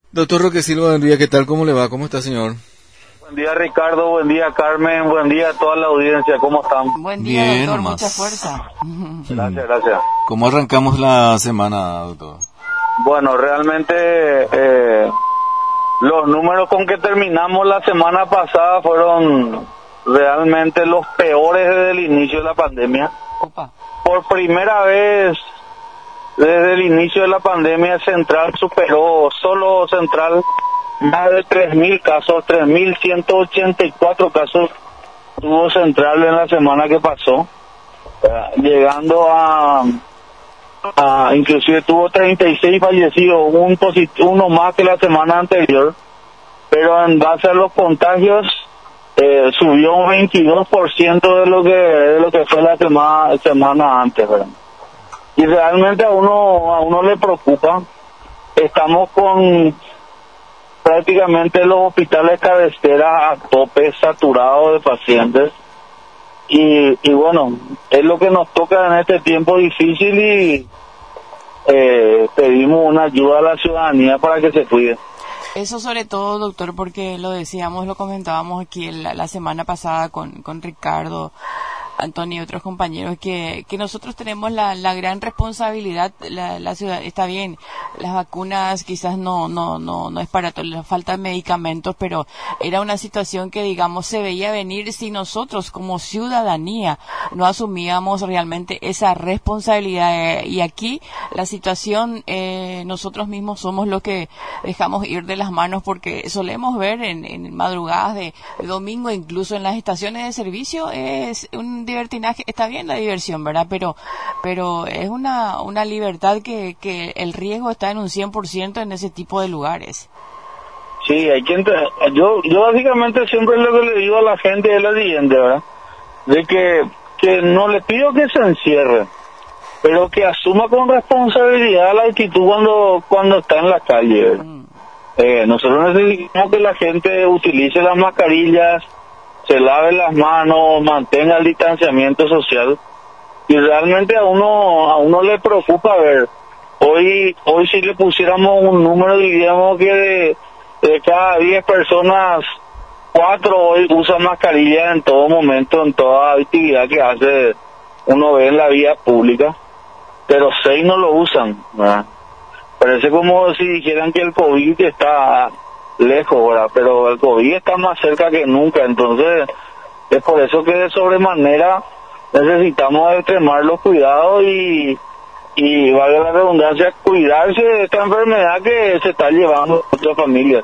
Doctor Roque Silva, buen día, ¿qué tal? ¿Cómo le va? ¿Cómo está, señor? Buen día, Ricardo, buen día, Carmen, buen día a toda la audiencia, ¿cómo están? Buen día, Bien, doctor, nomás. mucha fuerza. Gracias. ¿Cómo arrancamos la semana, doctor? Bueno, realmente los números con que terminamos la semana pasada fueron realmente los peores desde el inicio de la pandemia. Opa. Por primera vez desde el inicio de la pandemia, Central superó, solo Central, más de 3.000 casos, 3.184 casos tuvo Central en la semana que pasó, llegando a inclusive tuvo 36 fallecidos, uno más que la semana anterior, pero en base a los contagios subió un 22% de lo que fue la semana antes, ¿verdad? Y realmente a uno le preocupa. Estamos con prácticamente los hospitales cabeceras a tope, saturados de pacientes. Y bueno, es lo que nos toca en este tiempo difícil y pedimos una ayuda a la ciudadanía para que se cuide. Eso sobre todo, doctor, porque lo decíamos, lo comentábamos aquí la semana pasada con Ricardo, Antonio y otros compañeros, que nosotros tenemos la gran responsabilidad. La ciudad está bien, las vacunas quizás no es para todo, les faltan medicamentos, pero era una situación que, digamos, se veía venir si nosotros como ciudadanía no asumíamos realmente esa responsabilidad. Y aquí la situación, nosotros mismos somos los que dejamos ir de las manos, porque solemos ver en madrugadas de domingo, incluso en las estaciones de servicio, es un divertinaje. Está bien la diversión, ¿verdad? Pero es una libertad que el riesgo está en un 100% en ese tipo de lugares. Sí, hay que yo básicamente siempre lo que le digo a la gente es lo siguiente, ¿verdad? De que no le pido que se encierre, pero que asuma con responsabilidad la actitud cuando está en la calle. Nosotros necesitamos que la gente utilice las mascarillas, se lave las manos, mantenga el distanciamiento social, y realmente a uno le preocupa. Ver, hoy si le pusiéramos un número, diríamos que de cada 10 personas, 4 hoy usan mascarilla en todo momento, en toda actividad que hace, uno ve en la vía pública, pero 6 no lo usan, ¿verdad? Parece como si dijeran que el COVID está lejos, ¿verdad? Pero el COVID está más cerca que nunca. Entonces es por eso que de sobremanera necesitamos extremar los cuidados y valga la redundancia, cuidarse de esta enfermedad que se está llevando a otras familias.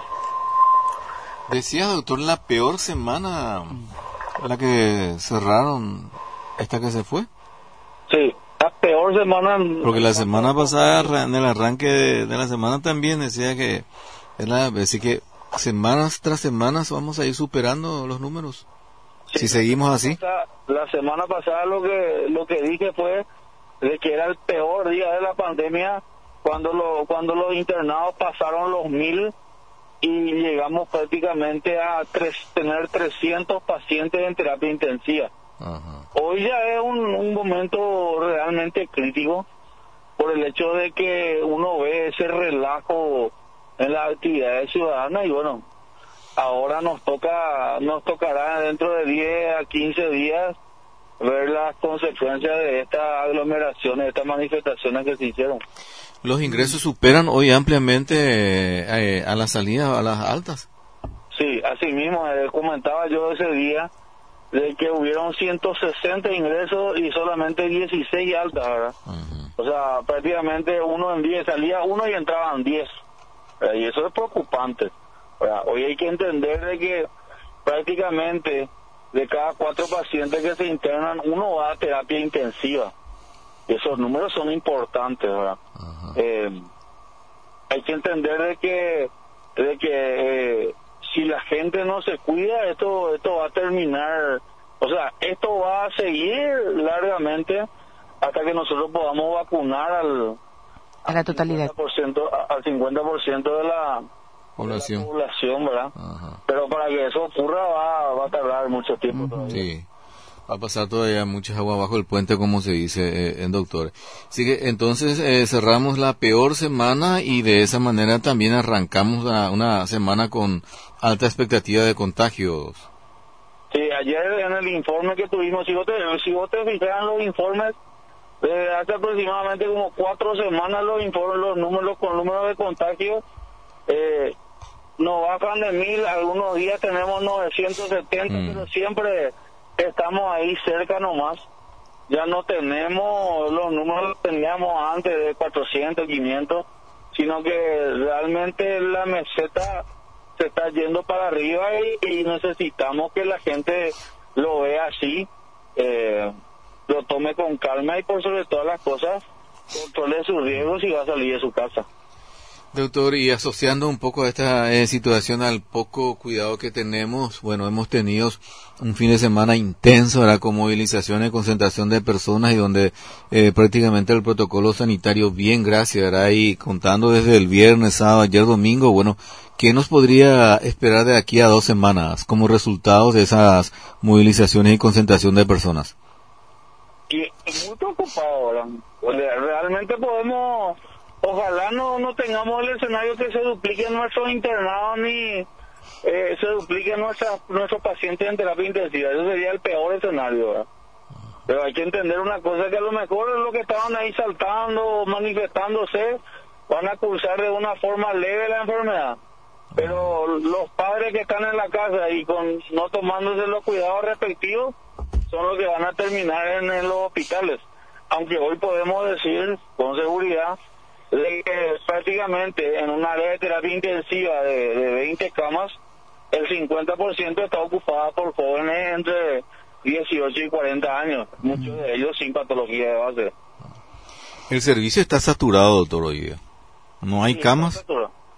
Decía, doctor, la peor semana la que cerraron, esta que se fue. Sí, la peor semana. Porque la semana pasada, en el arranque de la semana también decía que así que semanas tras semanas vamos a ir superando los números. Sí, si seguimos así. La semana pasada lo que dije fue de que era el peor día de la pandemia cuando los internados pasaron los 1.000 y llegamos prácticamente a tener 300 pacientes en terapia intensiva. Ajá. Hoy ya es un momento realmente crítico por el hecho de que uno ve ese relajo en las actividades ciudadanas y bueno, ahora nos tocará dentro de 10 a 15 días ver las consecuencias de estas aglomeraciones, de estas manifestaciones que se hicieron. Los ingresos superan hoy ampliamente a la salida, a las altas. Sí, así mismo, comentaba yo ese día de que hubieron 160 ingresos y solamente 16 altas, ¿verdad? Uh-huh. O sea, prácticamente uno en 10, salía uno y entraban 10. Y eso es preocupante, ¿verdad? Hoy hay que entender de que prácticamente de cada 4 pacientes que se internan, uno va a terapia intensiva. Y esos números son importantes, ¿verdad? Uh-huh. Hay que entender de que si la gente no se cuida, esto va a terminar, o sea, esto va a seguir largamente hasta que nosotros podamos vacunar a la totalidad, al 50% de la población, ¿verdad? Ajá. Pero para que eso ocurra va a tardar mucho tiempo todavía. Sí. Va a pasar todavía mucha agua bajo el puente, como se dice, doctor. Así que entonces cerramos la peor semana y de esa manera también arrancamos una semana con alta expectativa de contagios. Sí, ayer en el informe que tuvimos, si vos te fijas en los informes, hace aproximadamente como 4 semanas los informes, los números de contagios, no bajan de 1000, algunos días tenemos 970, pero siempre estamos ahí cerca nomás. Ya no tenemos los números que teníamos antes de 400, 500, sino que realmente la meseta se está yendo para arriba y necesitamos que la gente lo vea así, lo tome con calma y por sobre todas las cosas controle sus riesgos y va a salir de su casa. Doctor, y asociando un poco a esta situación al poco cuidado que tenemos, bueno, hemos tenido un fin de semana intenso, ¿verdad?, con movilizaciones, concentración de personas y donde prácticamente el protocolo sanitario, bien, gracias, ¿verdad?, y contando desde el viernes, sábado, ayer, domingo, bueno, ¿qué nos podría esperar de aquí a 2 semanas como resultados de esas movilizaciones y concentración de personas? Y muy preocupado, ¿verdad? Realmente podemos... Ojalá no tengamos el escenario que se dupliquen nuestros internados ni se dupliquen nuestros pacientes en terapia intensiva. Eso sería el peor escenario, ¿verdad? Pero hay que entender una cosa, que a lo mejor es lo que estaban ahí saltando, manifestándose, van a cursar de una forma leve la enfermedad. Pero los padres que están en la casa y no tomándose los cuidados respectivos son los que van a terminar en los hospitales. Aunque hoy podemos decir con seguridad de que prácticamente en un área de terapia intensiva de 20 camas, el 50% está ocupada por jóvenes entre 18 y 40 años, muchos de ellos sin patología de base. El servicio está saturado, doctor, hoy día. ¿No hay camas?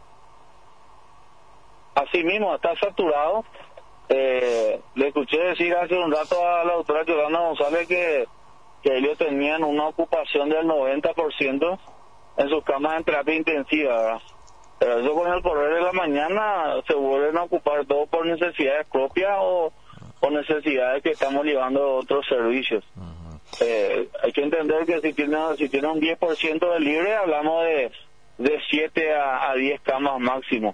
Así mismo, está saturado. Le escuché decir hace un rato a la doctora Yolanda González que ellos tenían una ocupación del 90% en sus camas en terapia intensiva, ¿verdad? Pero eso con el correr de la mañana se vuelven a ocupar todo por necesidades propias o necesidades que estamos llevando a otros servicios. Hay que entender que si tiene un 10% de libre, hablamos de 7 a 10 camas máximo.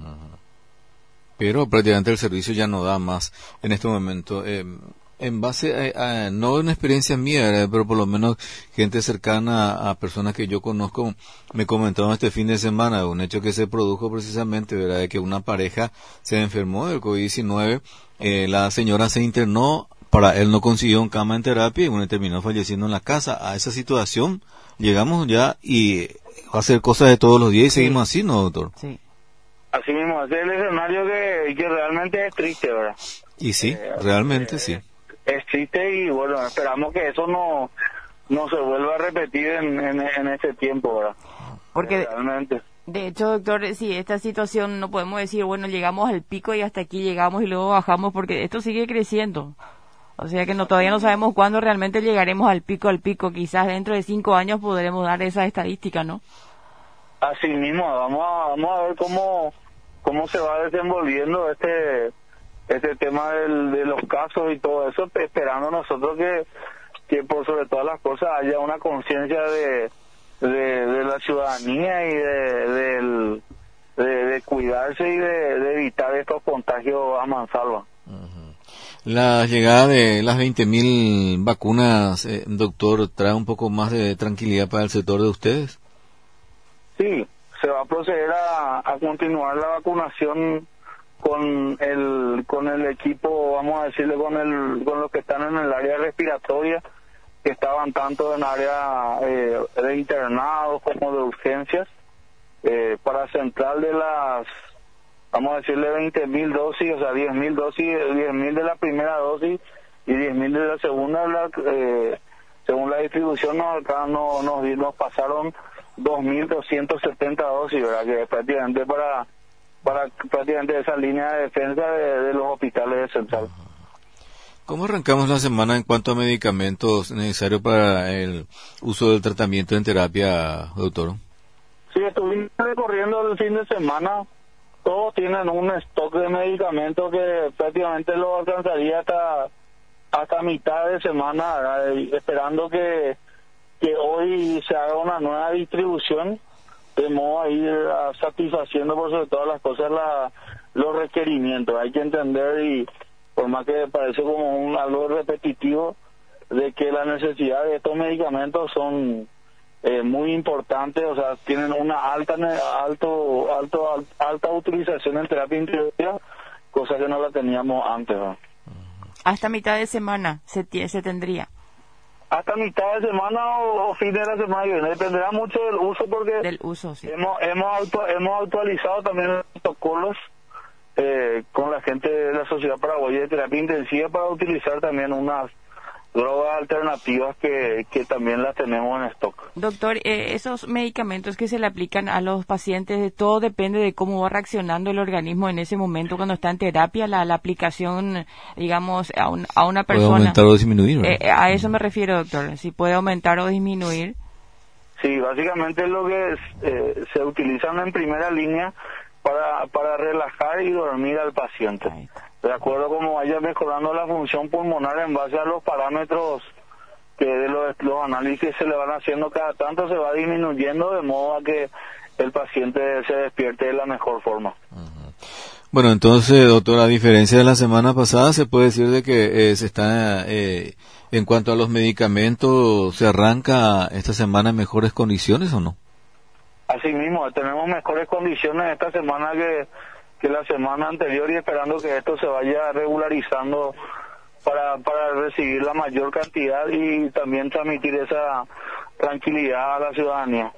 Pero prácticamente el servicio ya no da más en este momento. En base a no una experiencia mía, ¿verdad?, pero por lo menos gente cercana a personas que yo conozco me comentaron este fin de semana un hecho que se produjo precisamente, ¿verdad?, de que una pareja se enfermó del COVID-19, la señora se internó, para él no consiguió un cama en terapia y bueno, terminó falleciendo en la casa. A esa situación llegamos ya y va a ser cosa de todos los días y seguimos así, ¿no, doctor? Sí. Así mismo, ese es el escenario que realmente es triste, ¿verdad? Y sí, realmente sí. Es triste y bueno, esperamos que eso no se vuelva a repetir en ese tiempo, ¿verdad? Porque realmente. De hecho, doctor, sí, esta situación no podemos decir, bueno, llegamos al pico y hasta aquí llegamos y luego bajamos, porque esto sigue creciendo. O sea que todavía no sabemos cuándo realmente llegaremos al pico. Quizás dentro de 5 años podremos dar esa estadística, ¿no? Así mismo, vamos a ver cómo se va desenvolviendo este tema de los casos y todo eso, esperando nosotros que por sobre todas las cosas haya una conciencia de la ciudadanía y de cuidarse y de evitar estos contagios a mansalva. La llegada de las 20.000 vacunas, doctor, ¿trae un poco más de tranquilidad para el sector de ustedes? Sí, se va a proceder a continuar la vacunación con el equipo, vamos a decirle, con los que están en el área respiratoria, que estaban tanto en área de internados como de urgencias, para central de las, vamos a decirle, 20.000 dosis, o sea, 10.000 dosis, 10.000 de la primera dosis y 10.000 de la segunda. Según la distribución nos pasaron 2.270 dosis, ¿verdad?, que es prácticamente para prácticamente esa línea de defensa de los hospitales de Central. ¿Cómo arrancamos la semana en cuanto a medicamentos necesarios para el uso del tratamiento en terapia, doctor? Sí, estuvimos recorriendo el fin de semana. Todos tienen un stock de medicamentos que prácticamente lo alcanzaría hasta mitad de semana, ¿verdad? Esperando que hoy se haga una nueva distribución, de modo a ir satisfaciendo por sobre todas las cosas los requerimientos. Hay que entender, y por más que parece como algo repetitivo, de que la necesidad de estos medicamentos son muy importantes, o sea, tienen una alta utilización en terapia intensiva, cosa que no la teníamos antes, ¿no? Hasta mitad de semana se tendría. Hasta mitad de semana o fin de la semana que viene, dependerá mucho del uso, porque Del uso, sí. hemos actualizado también los protocolos con la gente de la Sociedad Paraguaya de Terapia Intensiva para utilizar también unas drogas alternativas que también las tenemos en stock. Doctor, esos medicamentos que se le aplican a los pacientes, todo depende de cómo va reaccionando el organismo en ese momento cuando está en terapia, la aplicación, digamos, a una persona. ¿Puede aumentar o disminuir? A eso me refiero, doctor, si puede aumentar o disminuir. Sí, básicamente es lo que se utilizan en primera línea para relajar y dormir al paciente, de acuerdo a cómo vaya mejorando la función pulmonar en base a los parámetros que de los análisis se le van haciendo cada tanto, se va disminuyendo de modo a que el paciente se despierte de la mejor forma. Bueno, entonces, doctor, a diferencia de la semana pasada, se puede decir de que se está, en cuanto a los medicamentos, ¿se arranca esta semana en mejores condiciones o no? Así mismo, tenemos mejores condiciones esta semana que la semana anterior, y esperando que esto se vaya regularizando para recibir la mayor cantidad y también transmitir esa tranquilidad a la ciudadanía.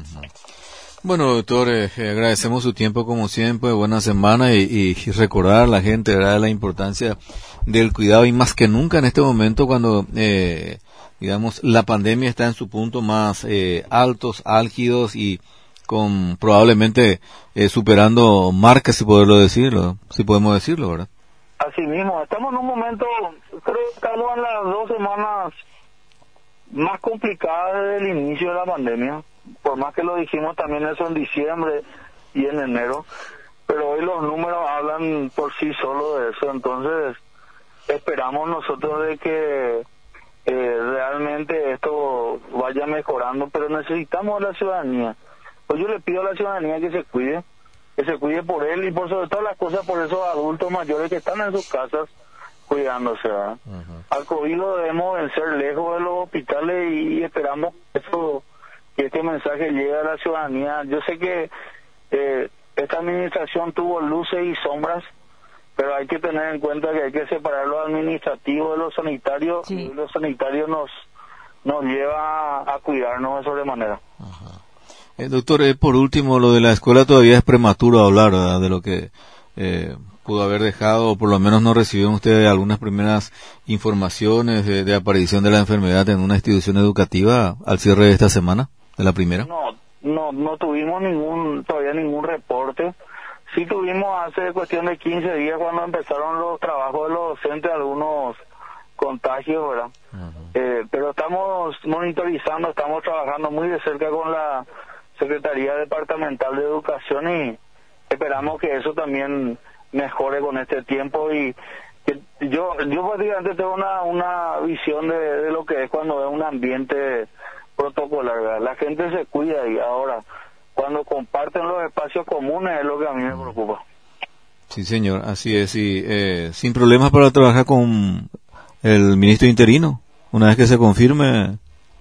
Bueno, doctor, agradecemos su tiempo como siempre, buena semana, y recordar a la gente, ¿verdad?, la importancia del cuidado, y más que nunca en este momento cuando, digamos, la pandemia está en su punto más altos, álgidos, y con probablemente superando marcas, si podemos decirlo, ¿verdad? Así mismo, estamos en un momento, creo que estamos en las 2 semanas más complicadas desde el inicio de la pandemia, por más que lo dijimos también eso en diciembre y en enero, pero hoy los números hablan por sí solo de eso. Entonces esperamos nosotros de que realmente esto vaya mejorando, pero necesitamos a la ciudadanía. Pues yo le pido a la ciudadanía que se cuide por él y por sobre todas las cosas por esos adultos mayores que están en sus casas cuidándose, ¿verdad? Al COVID lo debemos vencer lejos de los hospitales, y esperamos que este mensaje llegue a la ciudadanía. Yo sé que esta administración tuvo luces y sombras, pero hay que tener en cuenta que hay que separar lo administrativo de lo sanitario, sí. Y lo sanitario nos lleva a cuidarnos de sobremanera. Doctor, por último, lo de la escuela todavía es prematuro hablar, ¿verdad?, de lo que pudo haber dejado, o por lo menos no recibieron ustedes algunas primeras informaciones de aparición de la enfermedad en una institución educativa al cierre de esta semana, de la primera. No tuvimos todavía ningún reporte. Sí tuvimos hace cuestión de 15 días cuando empezaron los trabajos de los docentes, algunos contagios, ¿verdad? Pero estamos monitorizando, estamos trabajando muy de cerca con la Secretaría Departamental de Educación, y esperamos que eso también mejore con este tiempo. Y que yo prácticamente tengo una visión de lo que es cuando es un ambiente protocolar, ¿verdad? La gente se cuida, y ahora cuando comparten los espacios comunes es lo que a mí me preocupa. Sí, señor, así es, y sin problemas para trabajar con el ministro interino, una vez que se confirme.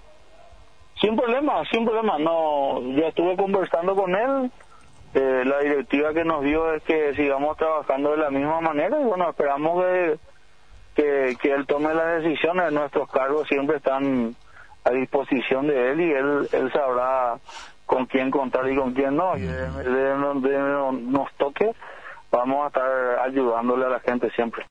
Sin problema, no, ya estuve conversando con él, la directiva que nos dio es que sigamos trabajando de la misma manera, y bueno, esperamos que él tome las decisiones. Nuestros cargos siempre están a disposición de él, y él sabrá con quién contar y con quién no, y de donde nos toque vamos a estar ayudándole a la gente siempre.